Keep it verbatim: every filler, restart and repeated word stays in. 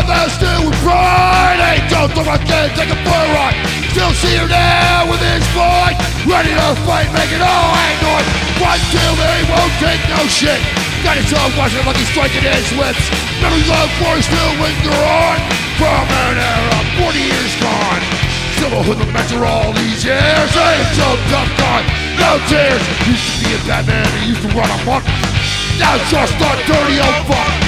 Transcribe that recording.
drive that still with pride. Hey, don't throw my kid, take a bull ride. Still see her now with his fight, ready to fight, make it all hang on. One till they won't take no shit. Got his own watching like he's striking his lips. Memories of glory still linger on from an era forty years gone. Still a hoodlum after all these years. I am so tough guy, no tears. Used to be a bad man, he used to run amok. Now just a dirty old fuck.